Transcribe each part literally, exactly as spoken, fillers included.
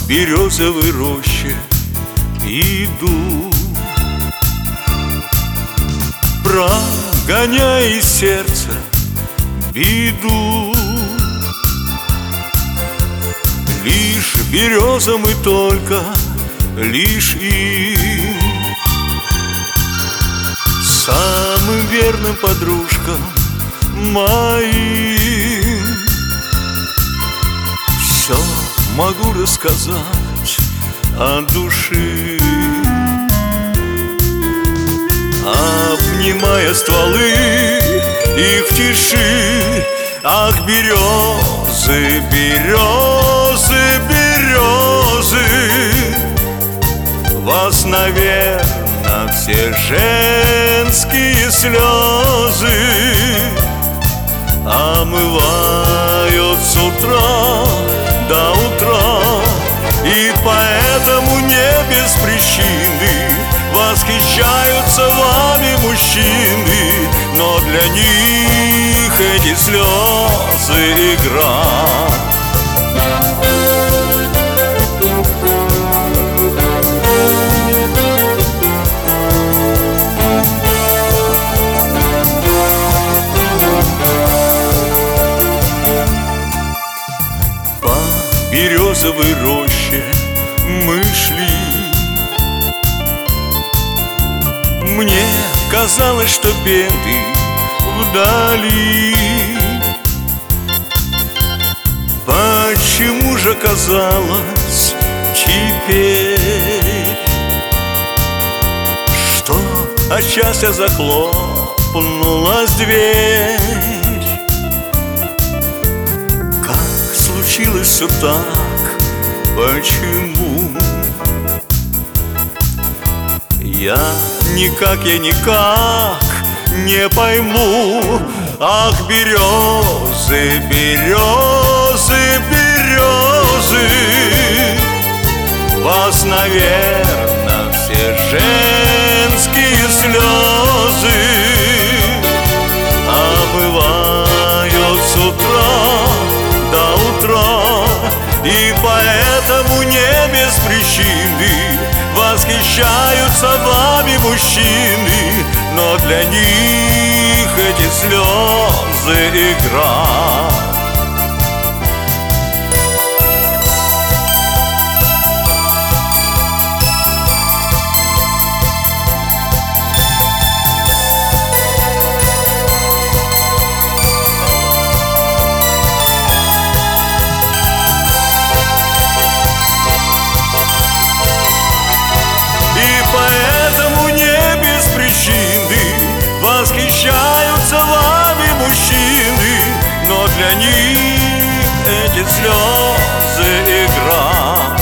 березовой роще иду, прогоняя из сердца беду. Лишь березам и только лишь им, самым верным подружкам моим, все могу рассказать от души, обнимая стволы их в тиши. Ах, березы, березы, березы, вас, наверно, все женские слезы омывают с утра до утра, и поэтому не без причины восхищаются вами мужчины, но для них эти слезы игра. По березовой роще мы шли, мне казалось, что беды вдали. Почему же казалось теперь, что от счастья захлопнулась дверь? Как случилось все так, почему? Я никак, я никак не пойму. Ах, березы, березы, березы, вас, наверно, все женские слезы омывают с утра до утра, и поэтому не без причины восхищаются вами мужчины, но для них эти слезы игра. Восхищаются вами мужчины, но для них эти слезы игра.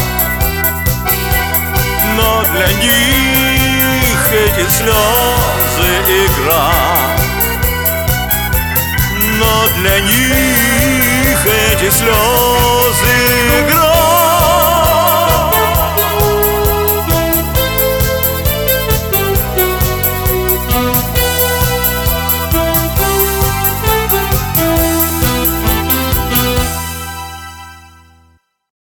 Но для них эти слезы игра. Но для них эти слезы